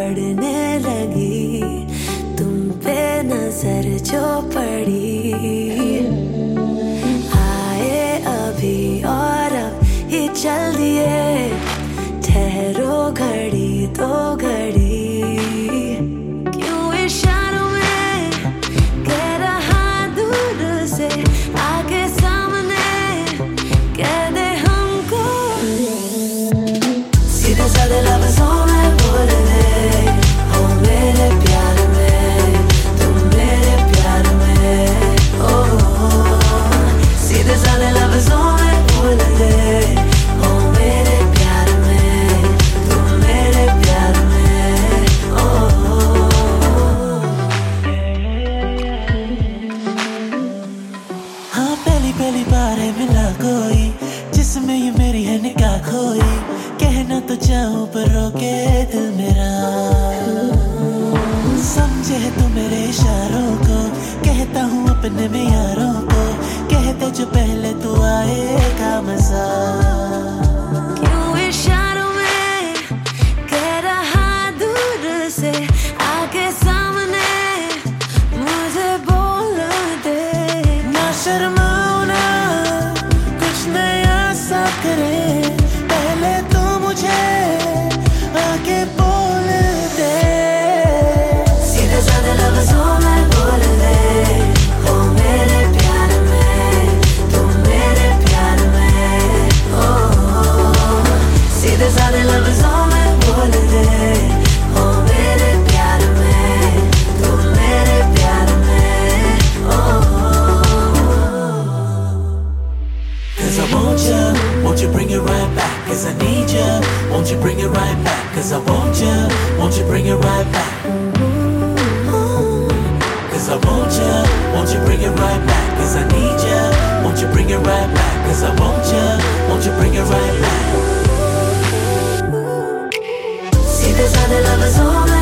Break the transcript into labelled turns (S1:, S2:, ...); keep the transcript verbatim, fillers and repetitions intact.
S1: बढ़ने लगी, तुम पे नजर जो पड़ी। आए अभी और अब ही चल दिए, ठहरो घड़ी तो घड़ी। क्यों इशारों में कह रहा दूर से, आगे सामने कह दे हमको। सीधे साधे लफ्जों में बोल दे, हो मेरे प्यार में, तुम मेरे प्यार में। ओ सीधे साधे लफ्जों में बोल दे, हो मेरे प्यार में, तुम मेरे प्यार में। ओ
S2: हाँ पहली पहली बार है मिला कोई, जिसमें ये मेरी है निगाह खोई। कहना तो चाहूं पर रोके दिल मेरा, समझे है तू मेरे इशारों को। कहता हूँ अपने में यारों को, कहते जो पहले तू आएगा मजा।
S1: क्यों इशारों में कह रहा दूर से, आगे सामने मुझे बोल दे।
S2: ना शर्माओ ना, कुछ नया सा करे, पहले तो मुझे आगे बोल दे।
S1: सीधे साधे लफ्जों में बोल दे, हो मेरे प्यार में, तुम मेरे प्यार में। ओ सीधे साधे लफ्जों में बोल दे, हो मेरे प्यार में, तुम मेरे प्यार में। ओ
S2: Cause I want you, won't you bring it right back? Cause I need you, won't you bring it right back? Cause I want you, won't you bring it right back? Cause I want you, won't you bring it right back? Cause I need you, won't you bring it right back? Cause I want you, won't you bring it right back?
S1: सीधे साधे लफ्जों में